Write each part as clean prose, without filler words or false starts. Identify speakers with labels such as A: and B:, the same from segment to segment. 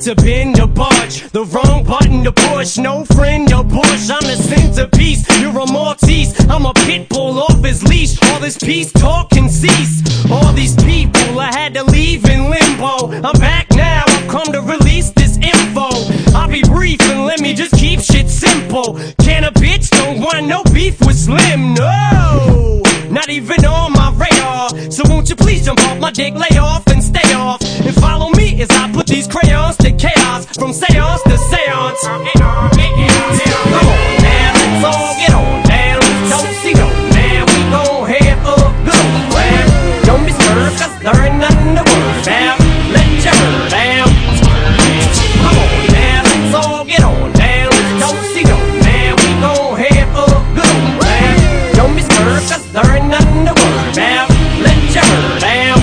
A: to bend or budge, the wrong button to push. No friend or bush, I'm the centerpiece. You're a Maltese, I'm a pit bull off his leash. All this peace talk can cease. All these people I had to leave in limbo. I'm back now, I've come to release this info. I'll be brief and let me just keep shit simple. Can a bitch don't want no beef with Slim? No, not even on my radar. So won't you please jump off my dick, lay off and stay off, and follow me as I put these crayons to chaos, from seance to seance. Come on now, let's all get on down. Don't see no man, we gon' have a good one. Don't be scared, cause there ain't nothing to worry about. Let your hair down. Come on now, let's all get on down. Don't see no man, we gon' have a good one. Don't be scared, cause there ain't nothing to worry about. Let your hair down.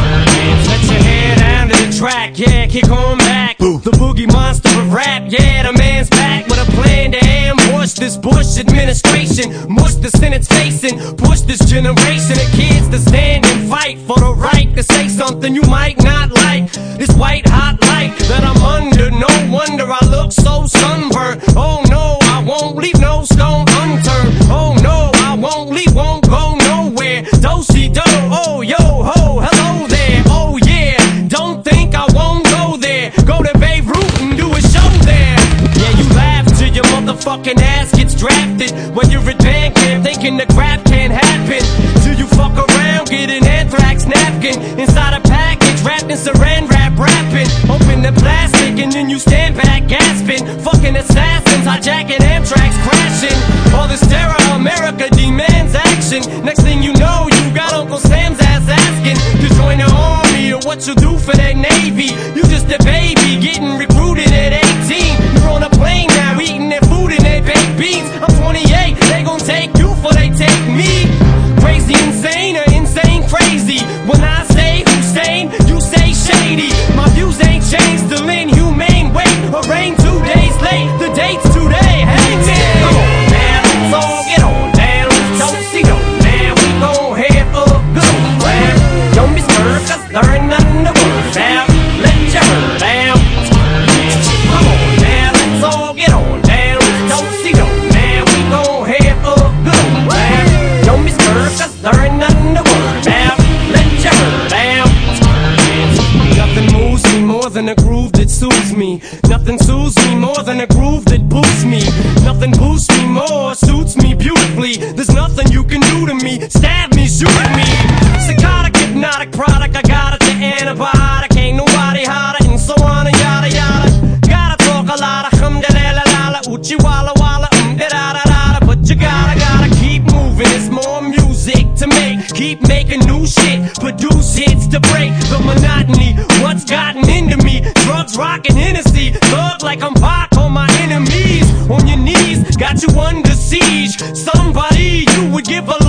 A: Let your hair down to the track, yeah, kick on back. The boogie monster of rap, yeah, the man's back with a plan to ambush this Bush administration, mush the Senate's facing, push this generation of kids to stand and fight for the right to say something you might not like. This white hot light that I'm under, no wonder I look so sunburned. Oh no, I won't leave no stone unturned. Oh no, I won't leave, won't go nowhere. Do-si-do, oh yo ho, hello there. Oh yeah, don't think I won't go there. Go to Beirut and do a show there. Yeah, you laugh till your motherfucking ass gets drafted when you're at band camp thinking the crap can't happen. Till you fuck around, get an anthrax napkin inside a package wrapped in saran wrap wrapping. Open the plastic and then you stand back gasping. Fucking assassins hijacking Amtrak's crashing. All this terror, America demands action. Next thing you know, you got Uncle Sam's ass asking to join the army or what you do for that Navy. You just a baby getting recruited at 18. You're on a plane now eating their food and their baked beans. I'm 28, they gon' take you for they take me. Crazy insane or insane crazy. When I say Hussein, you say shady. My views ain't changed, still inhumane. Wait, or rain 2 days late, the date's today. Hang man, come on now, let's all get on down. Don't see no man, we gon' have a good one. Don't be scared, cause there ain't nothing to worry about. Let your hair down. Come on now, let's all get on down. Don't see no man, we gon' have a good one. Don't be scared, cause there ain't nothing to worry about. Let your hair down. Nothing moves me more than a groove that soothes me. Nothing soothes me more than a groove that boosts me. Nothing boosts me more, suits me beautifully. There's nothing you can do to me. Stab me, shoot me. Psychotic, hypnotic product, I got it to antibiotic. Ain't nobody hotter, and so on and yada yada. Gotta talk a lot of hum-da-la-la-la, uchi walla walla, da-da-da-da. But you gotta keep moving. It's more music to make. Keep making new shit, produce hits to break the monotony. What's gotten into me? Drugs, rockin' Hennessy. Thug like I'm Pac on my enemies. On your knees, got you under siege. Somebody you would give a